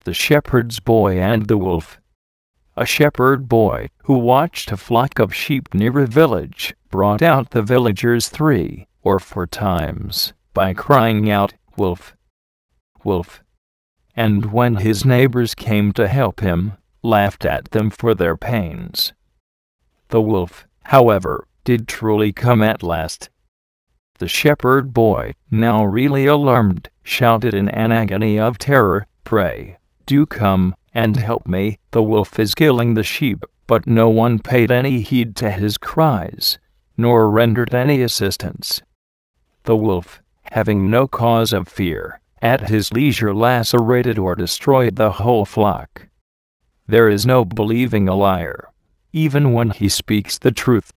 the shepherd's boy and the wolf. A shepherd boy, who watched a flock of sheep near a village, brought out the villagers 3 or 4 times by crying out, "Wolf! Wolf!" And when his neighbors came to help him, laughed at them for their pains. The wolf, however, did truly come at last. The shepherd boy, now really alarmed, shouted in an agony of terror, "Pray, do come and help me, the wolf is killing the sheep." But no one paid any heed to his cries, nor rendered any assistance. The wolf, having no cause of fear, at his leisure lacerated or destroyed the whole flock. There is no believing a liar, even when he speaks the truth.